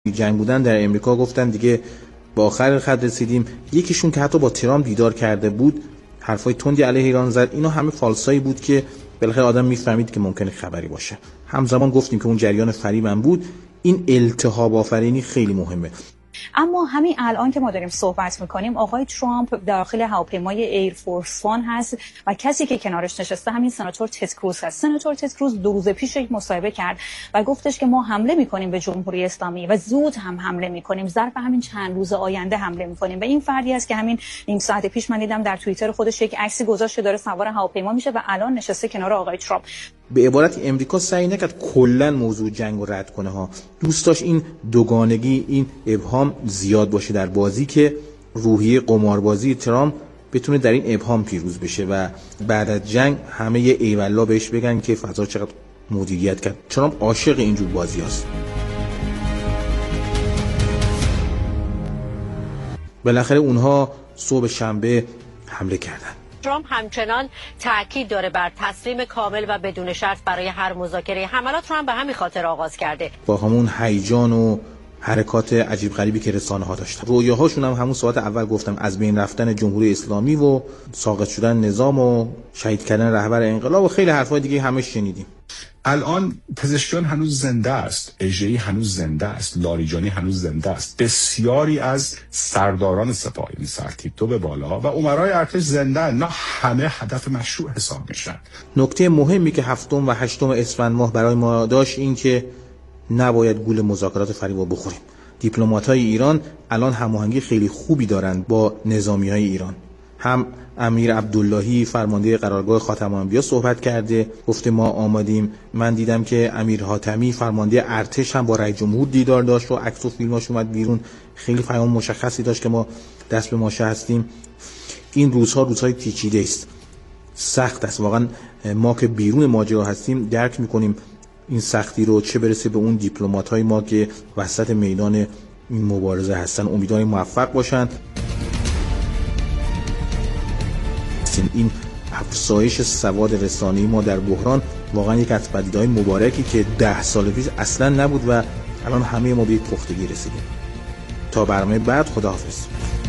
جنگ بودن در امریکا گفتن دیگه با آخر خط رسیدیم. یکیشون که حتی با ترامپ دیدار کرده بود حرفای تندی علیه ایران زد. اینا همه فالسایی بود که بالاخره آدم میفهمید که ممکنه خبری باشه. همزمان گفتیم که اون جریان فریبم بود. این التهاب آفرینی خیلی مهمه. اما همین الان که ما داریم صحبت میکنیم آقای ترامپ داخل هواپیمای ایرفورس وان هست و کسی که کنارش نشسته همین سناتور تد کروز هست. سناتور تد کروز 2 روز پیش یک مصاحبه کرد و گفتش که ما حمله میکنیم به جمهوری اسلامی و زود هم حمله میکنیم، ظرف همین چند روز آینده حمله میکنیم. و این فردی است که همین نیم ساعت پیش من دیدم در توییتر خودش یک عکسی گذاشت که داره سوار هواپیما میشه و الان نشسته کنار آقای ترامپ. به عبارتی امریکا سعی نکرد کلا موضوع جنگ رو رد کنه ها. دوست داشت این دوگانگی، این ابهام زیاد باشه در بازی که روحیه قماربازی ترامپ بتونه در این ابهام پیروز بشه و بعد از جنگ همه یه ایوالله بهش بگن که فضا چقدر مدیریت کرد. ترامپ عاشق اینجور بازی هست. بالاخره اونها صبح شنبه حمله کردن. ترامپ همچنان تاکید داره بر تسلیم کامل و بدون شرط برای هر مذاکره. حملات رو هم به همین خاطر آغاز کرده. با همون هیجان و حرکات عجیب غریبی که رسانه‌ها داشتن. رویاهاشون هم همون ساعت اول گفتم از بین رفتن جمهوری اسلامی و ساقط شدن نظام و شهید کردن رهبر انقلاب و خیلی حرفای دیگه همه شنیدیم. الان پزشکیان هنوز زنده است، اژه‌ای هنوز زنده است، لاریجانی هنوز زنده است. بسیاری از سرداران سپاه، یعنی سرتیپ به بالا و امرای ارتش زنده، نه همه هدف مشروع حساب میشن. نکته مهمی که 7 و 8 اسفند ماه برای ما داشت این که نباید گول مذاکرات فریب بخوریم. دیپلمات‌های ایران الان هماهنگی خیلی خوبی دارند با نظامی‌های ایران. هم امیر عبداللهی فرمانده قرارگاه خاتم الانبیا صحبت کرده، گفته ما آمادیم. من دیدم که امیر حاتمی فرمانده ارتش هم با رئیس جمهور دیدار داشت و عکس و فیلماش اومد بیرون. خیلی پیام مشخصی داشت که ما دست به ماشه هستیم. این روزها روزهای پیچیده است، سخت است. واقعا ما که بیرون ماجرا هستیم درک می‌کنیم این سختی رو، چه برسه به اون دیپلمات‌های ما که وسط میدان این مبارزه هستن. امیدواریم موفق باشن. این افزایش سواد رسانه‌ای ما در بحران واقعا یک از پدیده‌های مبارکی که 10 سال پیش اصلا نبود و الان همه ما به یک پختگی رسیدیم. تا برنامه بعد، خداحافظ.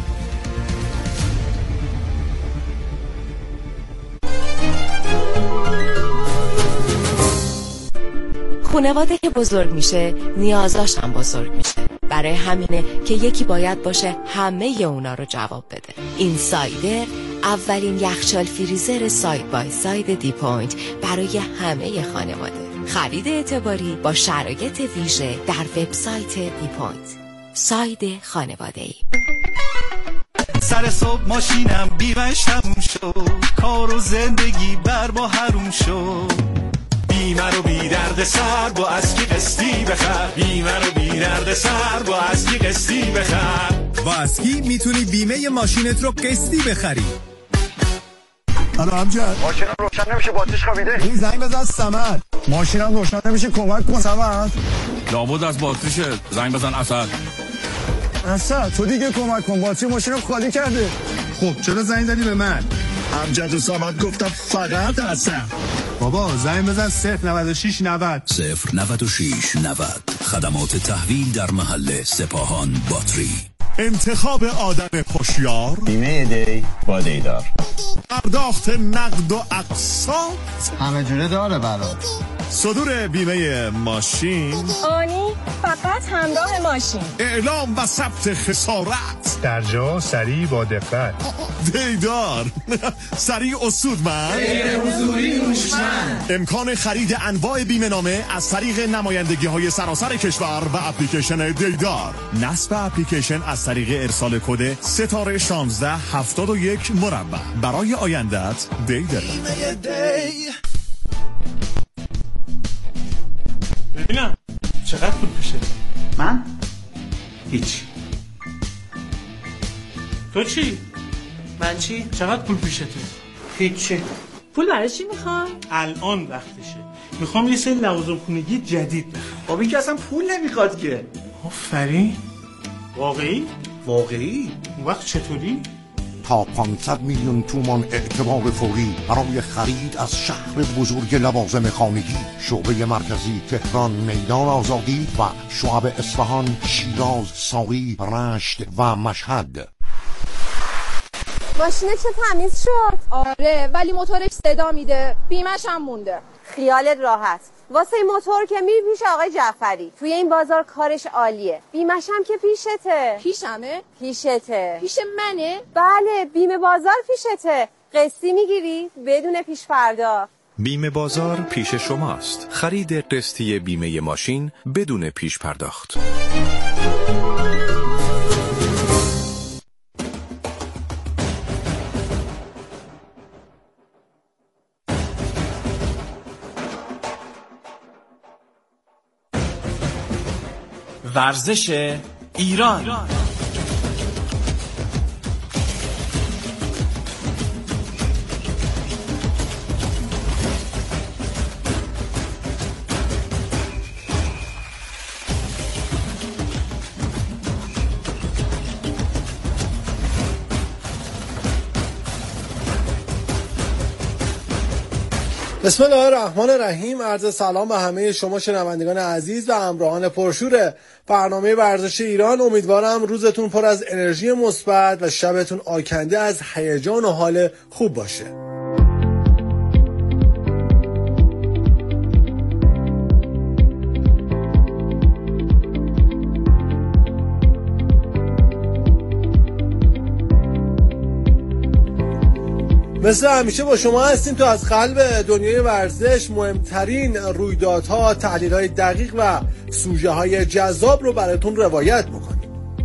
خانواده که بزرگ میشه نیازاش هم بزرگ میشه. برای همینه که یکی باید باشه همه اونا رو جواب بده. این سایدر اولین یخچال فریزر ساید بای ساید دی پوینت برای همه خانواده. خرید اعتباری با شرایط ویژه در وبسایت دی پوینت. ساید خانواده‌ای. سر صبح ماشینم بیمش تموم شد، کار و زندگی بر ما حروم شد. بیمه رو بی درد سر با اسکی قسطی بخر، بیمه رو بی درد سر با اسکی قسطی بخر. با اسکی میتونی بیمه ماشینت رو قسطی بخری. الو امجد، ماشینم روشن نمیشه، باتریش خوابیده. این زنگ بزن صمد. ماشینم روشن نمیشه، کمک کن صمد. لابد از باتریشه، زنگ بزن اسد. اسد تو دیگه کمک کن، باتری ماشینم خالی کرده. خب چرا زنگ زدی به من؟ امجد و صمد گفتم فقط اسد. بابا زنگ بزن 096 90 096 90. خدمات تحویل در محل سپاهان باتری. انتخاب آدم هوشیار، بیمه دی با دیدار، پرداخت نقد و اقساط همه جوره داره برات. صدور بیمه ماشین آنی فقط همراه ماشین، اعلام و ثبت خسارت در جا سریع با دقت. دیدار سریع اصودمند، غیر حضوری هوشمند. امکان خرید انواع بیمه نامه از طریق نمایندگی های سراسر کشور و اپلیکیشن دیدار. نصب اپلیکیشن از طریق ارسال کد ستاره 1671 مربع. برای آیندت دیدار. ببینم چقدر پول پیشه؟ من؟ هیچ. تو چی؟ من چی؟ چقدر پول پیشته؟ هیچی. پول برای چی میخوای؟ الان وقتشه. میخوام یه سری لوازم خونگی جدید بخرم. خب این که اصلا پول نمیخواد که. آفرین. واقعی؟ واقعی؟ اون وقت چطوری؟ تا 500 میلیون تومان اعتبار فوری برای خرید از شهر بزرگ لوازم خانگی. شعبه مرکزی تهران، میدان آزادی و شعب اصفهان، شیراز، ساری، رشت و مشهد. ماشینه چه تمیز شد. آره ولی موتورش صدا میده، بیمش هم مونده. خیالت راحت، واسه موتور که میری پیش آقای جعفری، توی این بازار کارش عالیه. بیمش هم که پیشته. پیشمه؟ پیشته. پیش منه؟ بله، بیمه بازار پیشته. قسطی میگیری بدون پیش پرداخت. بیمه بازار پیش شماست. خرید قسطی بیمه ماشین بدون پیش پرداخت. ورزش ایران. بسم الله الرحمن الرحیم. عرض سلام به همه شما شنوندگان عزیز و همراهان پرشور برنامه ورزش ایران. امیدوارم روزتون پر از انرژی مثبت و شبتون آکنده از هیجان و حال خوب باشه. مثل همیشه با شما هستیم تا از قلب دنیای ورزش مهمترین رویدادها، تحلیل‌های دقیق و سوژه‌های جذاب رو براتون روایت می‌کنیم.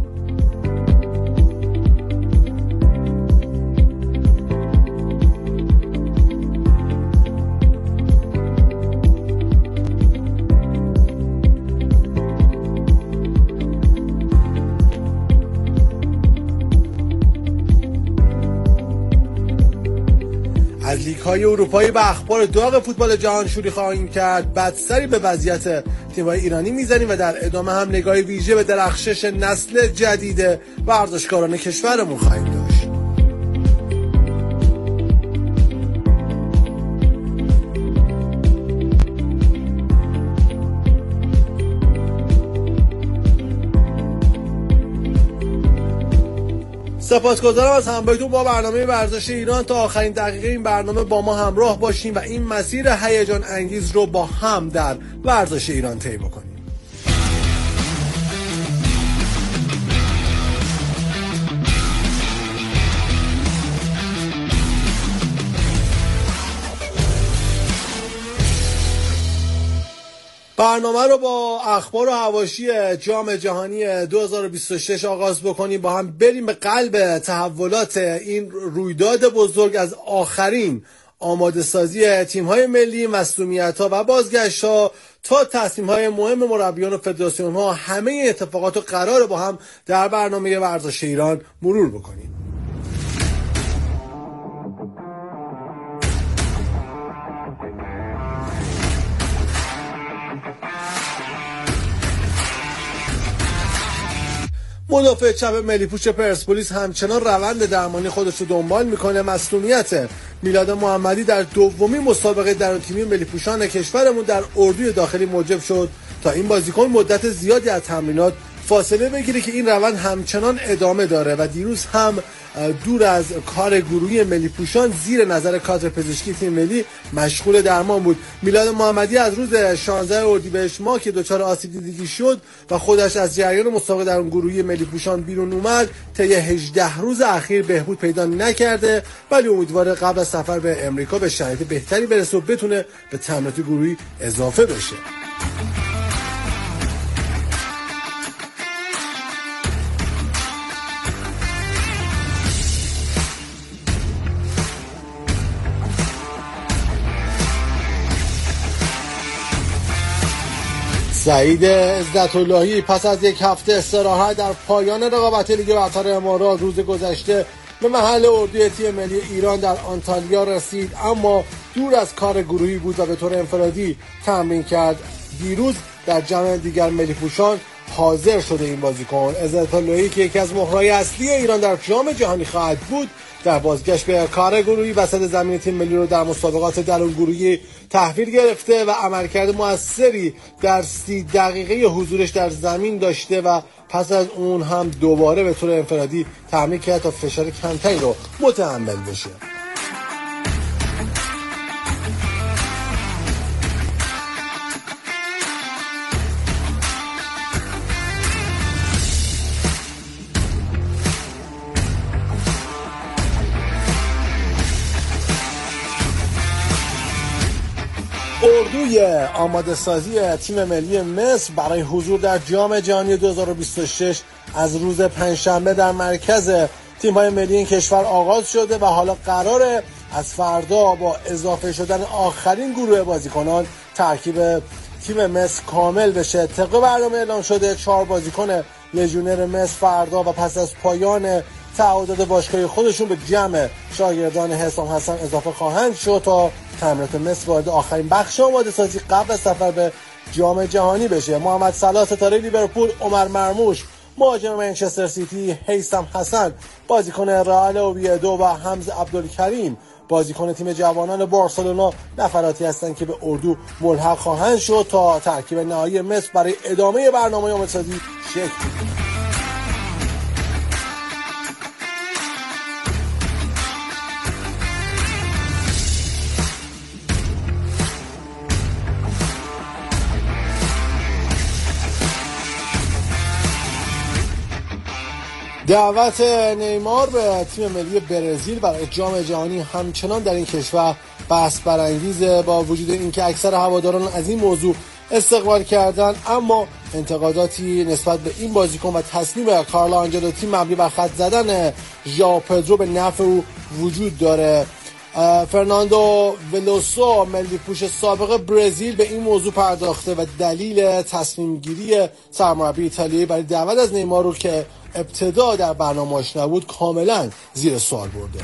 از لیگ‌های اروپایی به اخبار داغ فوتبال جهان شروع خواهیم کرد. بستری به وضعیت تیم‌های ایرانی میزنیم و در ادامه هم نگاهی ویژه به درخشش نسل جدید ورزشکاران کشورمون خواهیم داشت. سپاسگزارم از همراهیتون با برنامه ورزش ایران. تا آخرین دقیقه این برنامه با ما همراه باشیم و این مسیر هیجان انگیز رو با هم در ورزش ایران طی بکنیم. برنامه رو با اخبار و حواشی جام جهانی 2026 آغاز بکنیم. با هم بریم به قلب تحولات این رویداد بزرگ، از آخرین آماده سازی تیم‌های ملی، مصدومیت‌ها و بازگشت‌ها تا تصمیم‌های مهم مربیان و فدراسیون‌ها. همه اتفاقات رو قراره با هم در برنامه ورزش ایران مرور بکنیم. مدافع چپ ملی پوش پرسپولیس همچنان روند درمانی خودش رو دنبال میکنه. مصدومیت میلاد محمدی در دومین مسابقه درون تیمی ملی پوشان کشورمون در اردوی داخلی موجب شد تا این بازیکن مدت زیادی از تمرینات فاصله بگیره که این روند همچنان ادامه داره و دیروز هم دور از کار گروهی ملی پوشان زیر نظر کادر پزشکی تیم ملی مشغول درمان بود. میلاد محمدی از روز 16 اردیبهشت ماه که دچار آسیب دیدگی شد و خودش از جریان مسابقه در گروهی ملی پوشان بیرون اومد، طی 18 روز اخیر بهبود پیدا نکرده، ولی امیدواره قبل از سفر به امریکا به شرایط بهتری برسه و بتونه به تمرینات گروهی اضافه بشه. سعید عزت‌اللهی پس از یک هفته استراحت در پایان رقابت لیگ برتر امارات روز گذشته به محل اردوی تیم ملی ایران در آنتالیا رسید، اما دور از کار گروهی بود و به طور انفرادی تمرین کرد. دیروز در جمع دیگر ملی پوشان حاضر شده این بازیکن. عزت‌اللهی که یکی از مهرهای اصلی ایران در جام جهانی خواهد بود، در بازگشت به کار گروهی وسط زمین تیم ملی رو در مسابقات درون گروهی تحویل گرفته و عملکرد موثری در 30 دقیقه حضورش در زمین داشته و پس از اون هم دوباره به طور انفرادی تمرین کرد تا فشار کمتری رو متحمل بشه. اردوی آماده سازی تیم ملی مصر برای حضور در جام جهانی 2026 از روز پنجشنبه در مرکز تیم‌های ملی این کشور آغاز شده و حالا قراره از فردا با اضافه شدن آخرین گروه بازیکنان ترکیب تیم مصر کامل بشه. طبق برنامه اعلام شده 4 بازیکن لژیونر مصر فردا و پس از پایان تعهدات باشگاهی خودشون به جمع شاگردان حسام حسن اضافه خواهند شد تا تمرینات مصر وارد آخرین بخش آماده سازی قبل از سفر به جام جهانی بشه. محمد صلاح ستاره لیورپول، عمر مرموش مهاجم منچستر سیتی، هیثم حسن بازیکن رئال اوویدو و حمزه عبدالکریم بازیکن تیم جوانان بارسلونا نفراتی هستند که به اردو ملحق خواهند شد تا ترکیب نهایی مصر برای ادامه برنامه آماده‌سازی شکل بگیرد. دعوت نیمار به تیم ملی برزیل برای جام جهانی همچنان در این کشور بحث برانگیزه، با وجود اینکه اکثر هواداران از این موضوع استقبال کردن، اما انتقاداتی نسبت به این بازیکن و تصمیم کارلو آنجلوتی مبنی بر خط زدن ژائو پدرو به نفع او وجود داره. فرناندو ولوسو ملی پوش سابق برزیل به این موضوع پرداخته و دلیل تصمیم گیری سرمربی ایتالیایی برای دعوت از نیمار رو که ابتدا در برنامه‌اش نبود کاملا زیر سوال برده.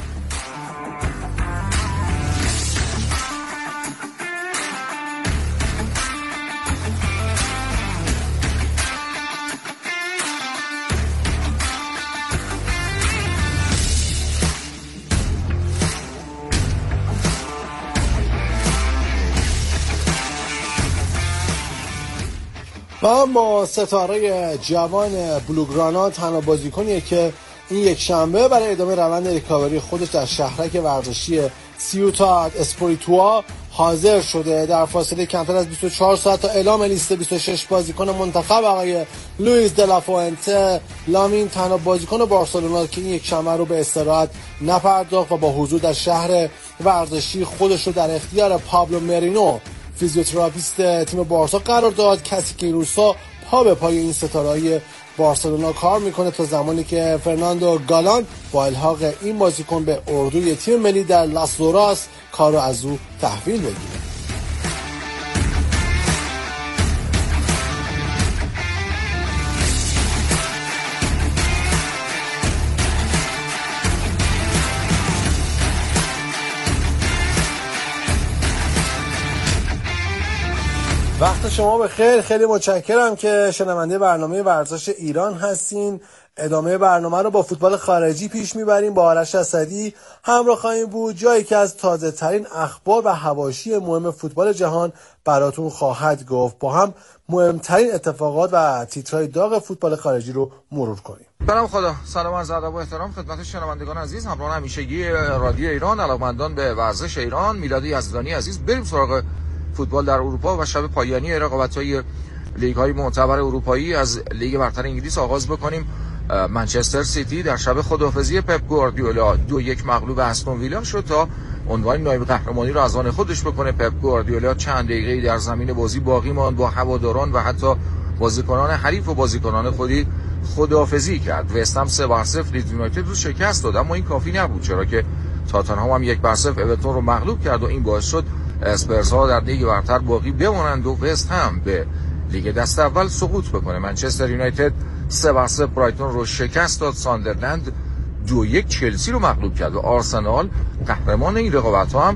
و اما ستاره جوان بلوگرانا تنها بازیکنیه که این یک شنبه برای ادامه روند ریکاوری خودش در شهرک ورزشی سیوتا اسپوریتوا حاضر شده. در فاصله کمتر از 24 ساعت تا اعلام لیست 26 بازیکن منتخب آقای لوئیس دلافوئنته، لامین تنها بازیکن بارسلونا که این یک شنبه رو به استراحت نپرداخت و با حضور در شهر ورزشی خودش رو در اختیار پابلو مرینو فیزیوتراپیست تیم بارسا قرار داد. کسی که این روزها پا به پای این ستاره‌های بارسلونا کار میکنه تا زمانی که فرناندو گالان با الحاق این بازیکن به اردوی تیم ملی در لاس دوراس کار رو از او تحویل بگیره. وقت شما بخیر، خیلی متشکرم که شنونده برنامه ورزش ایران هستین. ادامه برنامه رو با فوتبال خارجی پیش میبریم. با آرش اسدی همراه خواهیم بود، جایی که از تازه ترین اخبار و حواشی مهم فوتبال جهان براتون خواهد گفت. با هم مهمترین اتفاقات و تیترهای داغ فوتبال خارجی رو مرور کنیم. برام خدا، سلام عرض ادب و احترام خدمت شنوندگان عزیز، همراهان همیشگی رادیو ایران، علاقه‌مندان به ورزش ایران. میلاد یزدانی عزیز، بریم سراغ فوتبال در اروپا و شب پایانی رقابت‌های لیگ‌های معتبر اروپایی. از لیگ برتر انگلیس آغاز بکنیم. منچستر سیتی در شب خداحافظی پپ گواردیولا 2-1 مغلوب استون ویلا شد تا عنوان نایب قهرمانی رو از آن خودش بکنه. پپ گواردیولا چند دقیقه‌ای در زمین بازی باقی ماند، با هواداران و حتی بازیکنان حریف و بازیکنان خودی خداحافظی کرد. وستهم 3-0 لیدز یونایتد رو شکست داد، اما این کافی نبود، چرا که تاتنهام هم 1-0 اورتون رو مغلوب کرد و این باعث شد اسپرس‌ها در لیگ برتر باقی بمانند و وستهم به لیگ دست اول سقوط بکنه. منچستر یونایتد 3-0 برایتون رو شکست داد. ساندرلند 2-1 چلسی رو مغلوب کرد و آرسنال قهرمان این رقابت‌ها هم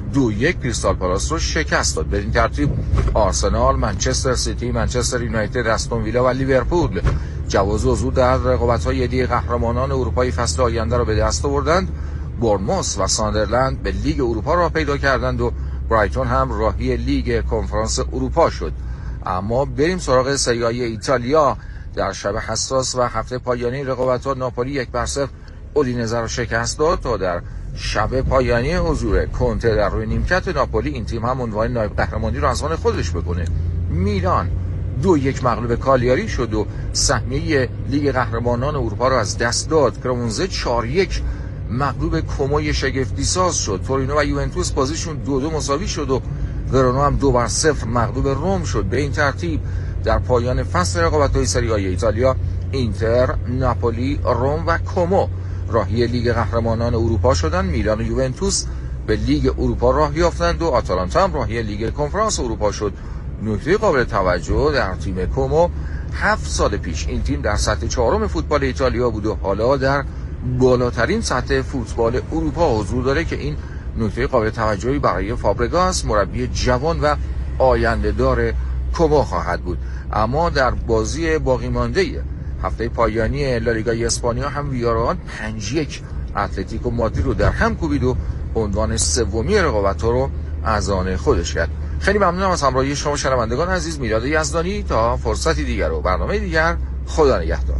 2-1 کریستال پالاس رو شکست داد. به این ترتیب آرسنال، منچستر سیتی، منچستر یونایتد، استون ویلا و لیورپول جواز حضور در رقابت‌های لیگ قهرمانان اروپای فصل آینده را به دست آوردند. بورنموث و ساندرلند به لیگ اروپا را پیدا کردند و برایتون هم راهی لیگ کنفرانس اروپا شد. اما بریم سراغ سری آ ایتالیا. در شب حساس و هفته پایانی رقابت‌ها ناپولی 1-0 اودینزه را شکست داد تا در شب پایانی حضور کنته در روی نیمکت ناپولی این تیم هم عنوان نایب قهرمانی را از آن خودش بکنه. میلان 2-1 مغلوب کالیاری شد و سهمیه لیگ قهرمانان اروپا را از دست داد. کرمونزه 4-1 مغلوب کوموی شگفتی ساز شد. تورینو و یوونتوس بازیشون 2-2 مساوی شد و ورونا هم 2-0 مغلوب روم شد. به این ترتیب در پایان فصل رقابت‌های سری آ ایتالیا اینتر، ناپولی، روم و کومو راهی لیگ قهرمانان اروپا شدند. میلان و یوونتوس به لیگ اروپا راه یافتند و آتالانتا هم راهی لیگ کنفرانس اروپا شد. نکته قابل توجه در تیم کومو 7 سال پیش این تیم در سطح 4 فوتبال ایتالیا بود و حالا در بالاترین سطح فوتبال اروپا حضور داره که این نکته قابل توجهی برای فابرگاس مربی جوان و آینده دار کومو خواهد بود. اما در بازی باقی مانده هفته پایانی لالیگای اسپانیا هم ویارال 5-1 اتلتیکو مادرید رو در هم کوبید و عنوان سومی رقابت‌ها رو از آن خودش کرد. خیلی ممنونم از همراهی شما شنوندگان عزیز. میلاد یزدانی تا فرصتی دیگر و برنامه دیگر، خدا نگهدار.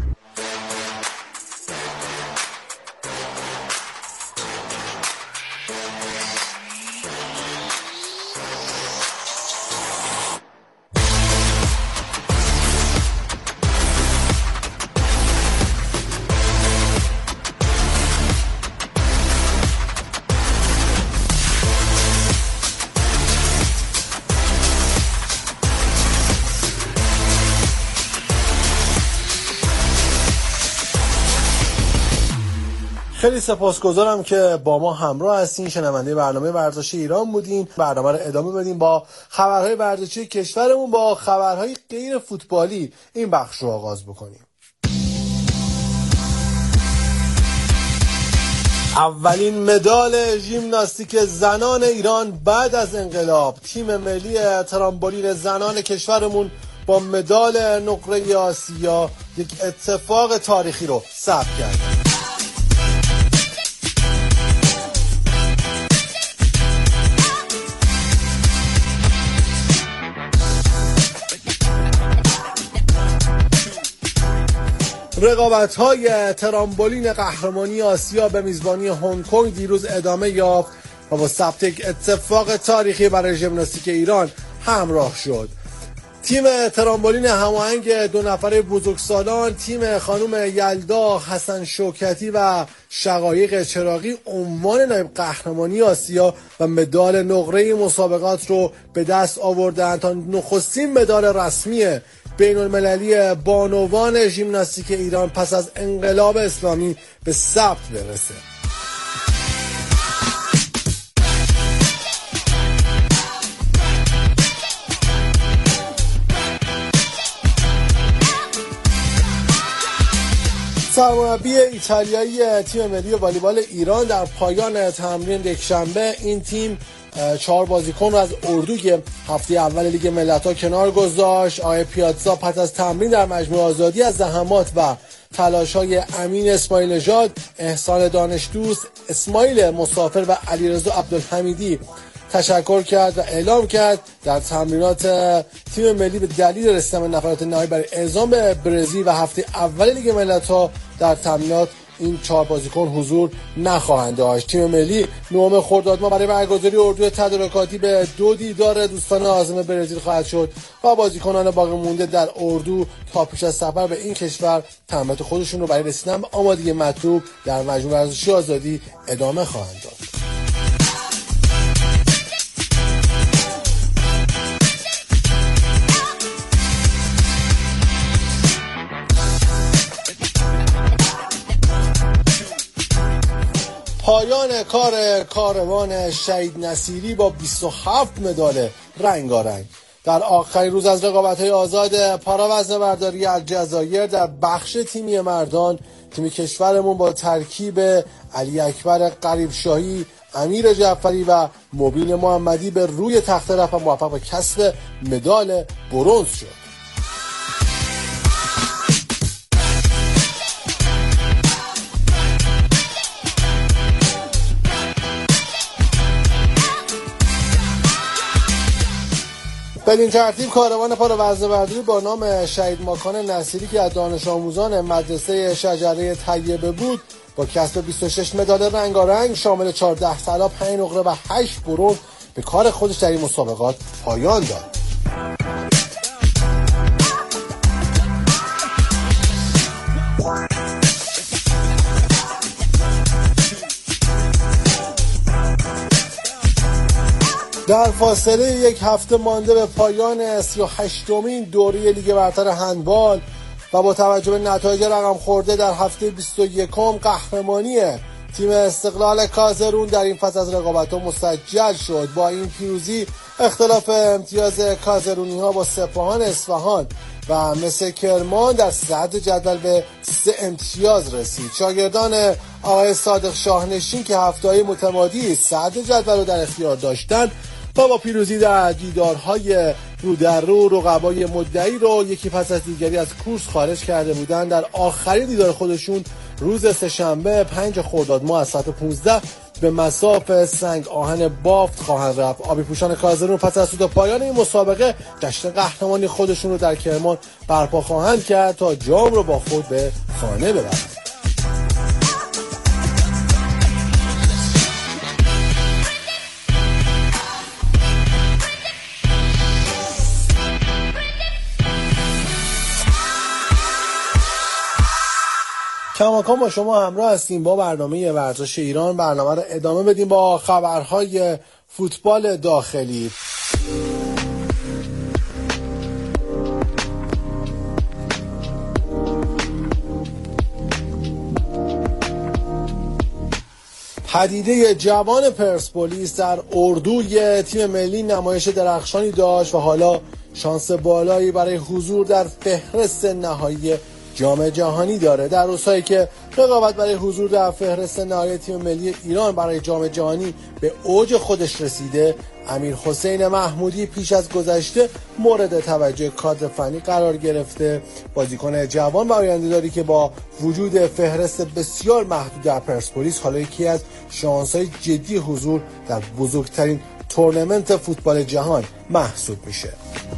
خیلی سپاسگزارم که با ما همراه هستین. شنونده برنامه ورزش ایران بودین. برنامه رو ادامه بدیم با خبرهای ورزشی کشورمون. با خبرهای غیر فوتبالی این بخش رو آغاز بکنیم. اولین مدال ژیمناستیک زنان ایران بعد از انقلاب. تیم ملی ترامبولین زنان کشورمون با مدال نقره آسیا یک اتفاق تاریخی رو ثبت کرد. رقابت‌های ترامبولین قهرمانی آسیا به میزبانی هنگ کنگ دیروز ادامه یافت و با ثبت یک اتفاق تاریخی برای ژیمناستیک ایران همراه شد. تیم ترامبولین هماهنگ 2 نفره بزرگسالان، تیم خانم یلدا حسن شوکتی و شقایق چراغی عنوان نایب قهرمانی آسیا و مدال نقره مسابقات رو به دست آوردند تا نخستین مدال رسمی بین المللی بانوان ژیمناستیک ایران پس از انقلاب اسلامی به ثبت برسه. سرمربی ایتالیایی تیم ملی والیبال ایران در پایان تمرین یکشنبه این تیم 4 بازیکن رو از اردوی هفته اول لیگ ملت‌ها کنار گذاشت. آقای پیاتزا پس از تمرین در مجموعه آزادی از زحمات و تلاش‌های امین اسماعیل نژاد، احسان دانش دوست، اسماعیل مسافر و علیرضا عبدالحمیدی تشکر کرد و اعلام کرد در تمرینات تیم ملی به دلیل رسیدن نفرات نهایی برای اعزام به برزیل و هفته اول لیگ ملت‌ها در تمرینات این 4 بازیکن حضور نخواهند داشت. تیم ملی 9 خرداد ماه برای برگزاری اردوی تدارکاتی به 2 دیدار دوستانه عازم برزیل خواهد شد و بازیکنان باقی مونده در اردو تا پیش از سفر به این کشور تمرینات خودشون رو برای رسیدن به آمادگی مطلوب در مجموعه ورزشی آزادی ادامه خواهند داد. پایان کاروان شهید نصیری با 27 مدال رنگارنگ. در آخرین روز از رقابت‌های آزاد پاراوزنه‌برداری الجزایر در بخش تیمی مردان، تیم کشورمون با ترکیب علی اکبر قریب شاهی امیر جعفری و مبین محمدی به روی تخته رفت و موفق به کسب مدال برنز شد. بدین ترتیب کاروان پاروزنه‌برداری با نام شهید ماکان نصیری که از دانش آموزان مدرسه شجره طیبه بود با کسب 26 مدال رنگارنگ شامل 14 طلا، 5 نقره و 8 برنز به کار خودش در این مسابقات پایان داد. در فاصله یک هفته مانده به پایان 38مین دوره لیگ برتر هندبال و با توجه به نتایج رقم خورده در هفته 21 قهرمانی تیم استقلال کازرون در این فصل از رقابت‌ها مسجل شد. با این پیروزی اختلاف امتیاز کازرونی‌ها با سپاهان اصفهان و مس کرمان در صدر جدول به 3 امتیاز رسید. شاگردان آقای صادق شاهنشین که هفته‌های متمادی صدر جدول رو در اختیار داشتند و با پیروزی در دیدارهای رو در رو رقبای مدعی رو یکی پس از دیگری از کورس خارج کرده بودند، در آخرین دیدار خودشون روز سه‌شنبه 5 خرداد ماه از ساعت 15 به مصاف سنگ آهن بافت خواهند رفت. آبی پوشان کازرون پس از سود پایان این مسابقه جشن قهرمانی خودشون رو در کرمان برپا خواهند کرد تا جام رو با خود به خانه ببرند. کماکان با شما همراه هستیم با برنامه ورزش ایران. برنامه رو ادامه بدیم با خبرهای فوتبال داخلی. پدیده جوان پرسپولیس در اردوی تیم ملی نمایش درخشانی داشت و حالا شانس بالایی برای حضور در فهرست نهایی جام جهانی داره. در روزهایی که رقابت برای حضور در فهرست نهایی تیم ملی ایران برای جام جهانی به اوج خودش رسیده، امیرحسین محمودی پیش از گذشته مورد توجه کادر فنی قرار گرفته. بازیکن جوان و آینده‌داری که با وجود فهرست بسیار محدود در پرسپولیس حالا یکی از شانس‌های جدی حضور در بزرگترین تورنمنت فوتبال جهان محسوب میشه.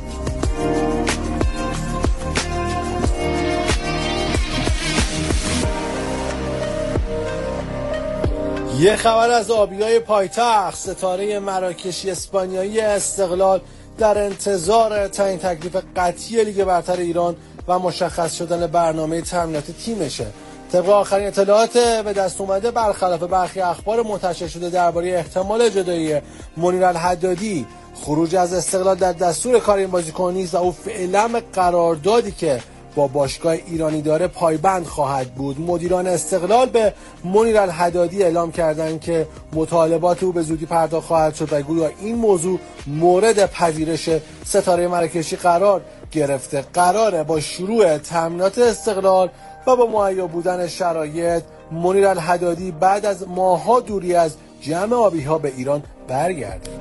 یه خبر از آبیای پایتخت. ستاره مراکشی اسپانیایی استقلال در انتظار تعیین تکلیف قطعی لیگ برتر ایران و مشخص شدن برنامه تمرینات تیمشه. طبق آخرین اطلاعات به دست اومده برخلاف برخی اخبار منتشر شده درباره احتمال جدایی منیر الحدادی، خروج از استقلال در دستور کار این بازیکن نیست و او فعلا به قراردادی که با باشگاه ایرانی داره پایبند خواهد بود. مدیران استقلال به منیر الحدادی اعلام کردند که مطالبات او به زودی پرداخت خواهد شد و گویا این موضوع مورد پذیرش ستاره مراکشی قرار گرفته. قراره با شروع تمرینات استقلال و با مهیا بودن شرایط منیر الحدادی بعد از ماه‌ها دوری از جمع آبی‌ها به ایران برگرده.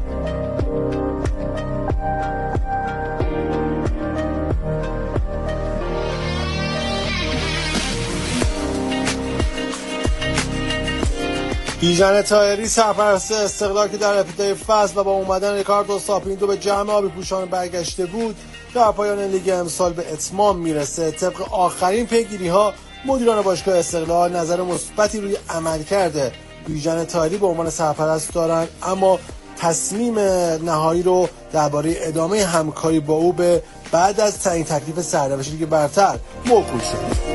بیژن طاهری سرپرست استقلال که در ابتدای فصل و با اومدن ریکاردو ساپینتو به جمع آبی پوشان برگشته بود در پایان لیگ امسال به اتمام میرسه. طبق آخرین پیگیری‌ها مدیران باشگاه استقلال نظر مثبتی روی عملکرد بیژن طاهری به عنوان سرپرست دارن، اما تصمیم نهایی رو درباره ادامه همکاری با او به بعد از تعیین تکلیف سرنوشت لیگ برتر موکول شد.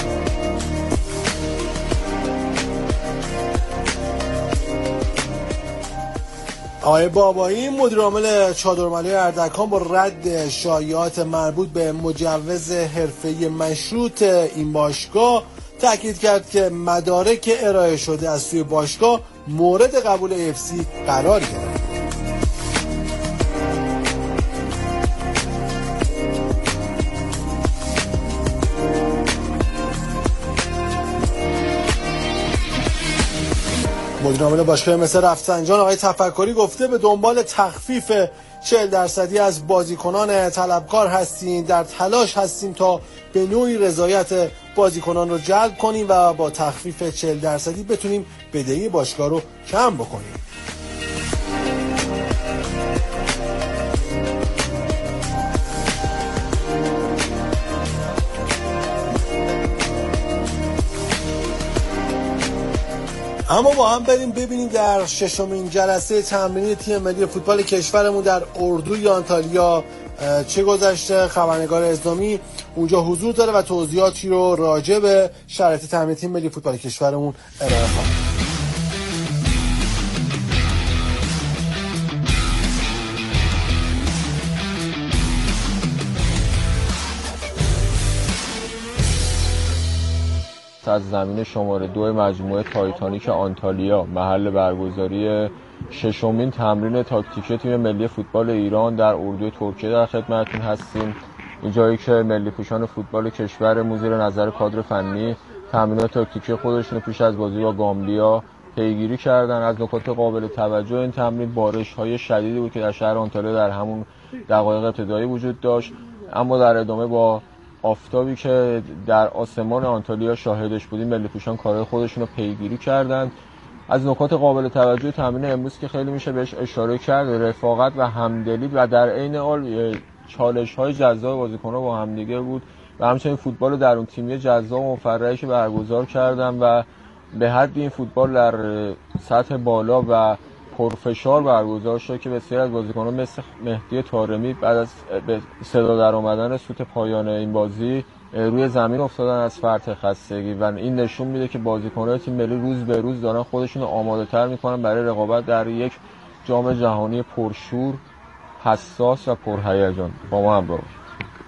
آقای بابایی مدیر عامل چادرملوی اردکان با رد شایعات مربوط به مجوز حرفه‌ای مشروط این باشگاه تاکید کرد که مدارک ارائه شده از سوی باشگاه مورد قبول AFC قرار گرفت. مدیر عامل باشگاه مصر رفسنجان آقای تفکری گفته به دنبال تخفیف 40% از بازیکنان طلبکار هستیم، در تلاش هستیم تا به نوعی رضایت بازیکنان رو جلب کنیم و با تخفیف 40% بتونیم بدهی باشگاه رو کم بکنیم. اما با هم بریم ببینیم در ششمین جلسه تمرینی تیم ملی فوتبال کشورمون در اردوی آنتالیا چه گذشته. خبرنگار اسلامی اونجا حضور داره و توضیحاتی رو راجع به شرایط تمرین تیم ملی فوتبال کشورمون ارائه خواهد. از زمین شماره 2 مجموعه تایتانیک آنتالیا محل برگزاری ششمین تمرین تاکتیکی تیم ملی فوتبال ایران در اردوی ترکیه در خدمتتون هستیم. اینجایی که ملی پوشان فوتبال کشورمون زیر نظر کادر فنی تمرینات تاکتیکی خودشون پیش از بازی با گامبیا پیگیری کردن. از نکات قابل توجه این تمرین بارش‌های شدیدی بود که در شهر آنتالیا در همون دقایق ابتدایی وجود داشت، اما در ادامه با آفتابی که در آسمان آنتالیا شاهدش بودیم ملی پوشان کارهای خودشون رو پیگیری کردن. از نکات قابل توجه تمرین امروز که خیلی میشه بهش اشاره کرد رفاقت و همدلی و در عین حال چالش‌های جذاب بازیکن‌ها با همدیگه بود و همچنین فوتبال درون تیمی جذاب و مفرحی که برگزار کردن و به حد این فوتبال در سطح بالا و پرفشار برگزار شد که بسیاری از بازیکنان مثل مهدی طارمی بعد از به صدا در آمدن سوت پایان این بازی روی زمین افتادن از فرط خستگی و این نشون میده که بازیکنان تیم ملی روز به روز دارن خودشون رو آماده‌تر میکنن برای رقابت در یک جام جهانی پرشور، حساس و پرهیجان. با ما همراه باشید.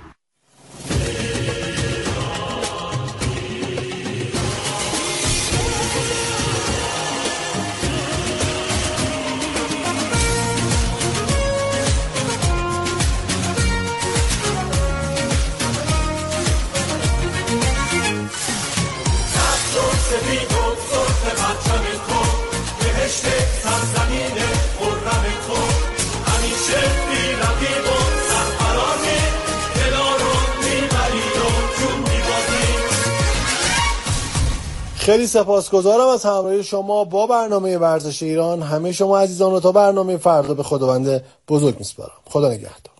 خیلی سپاسگزارم از همراهی شما با برنامه ورزش ایران. همه شما عزیزان رو تا برنامه فردا به خداوند بزرگ میسپارم. خدا نگهدار.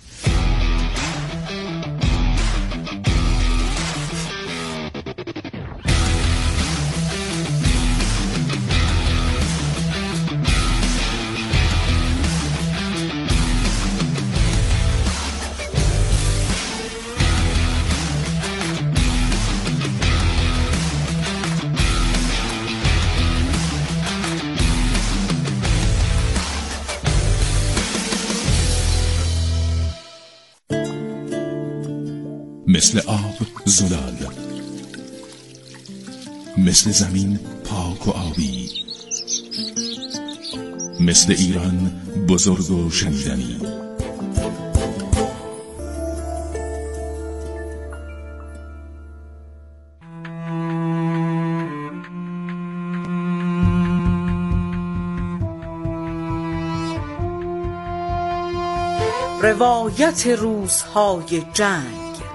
مثل آب زلال، مثل زمین پاک و آبی، مثل ایران بزرگ و شنیدنی. روایت روزهای جنگ.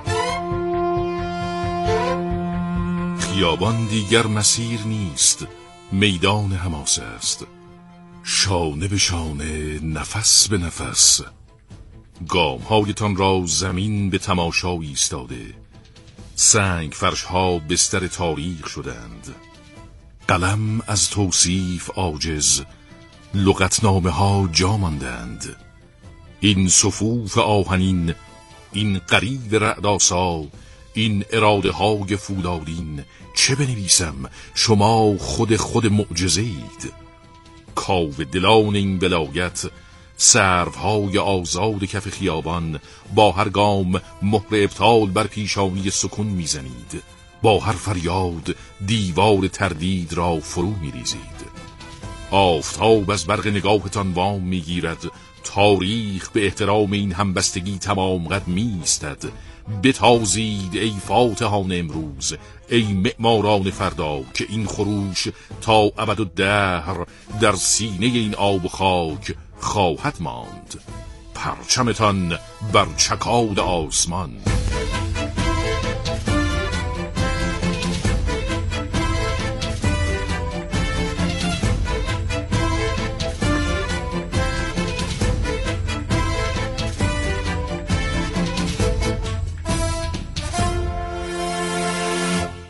خیابان دیگر مسیر نیست، میدان حماسه است. شانه به شانه، نفس به نفس، گام‌هایتان را زمین به تماشا ایستاده. سنگ فرش‌ها بستر تاریخ شدند، قلم از توصیف عاجز، لغتنامه‌ها جا ماندند. این صفوف آهنین، این قریب رعدآسا، این اراده های فولادین، چه بنویسم؟ شما خود معجزه‌اید. کاو دلان این ولایت، سروهای آزاد کف خیابان، با هر گام مهر ابطال بر پیشانی سکون میزنید. با هر فریاد دیوار تردید را فرو میریزید. آفتاب از برق نگاهتان وام میگیرد، تاریخ به احترام این همبستگی تمام قد میستد. بتازید ای فاتحان امروز، ای معماران فردا، که این خروش تا ابدالدهر در سینه این آب و خاک خواهد ماند. پرچمتان بر چکاد آسمان.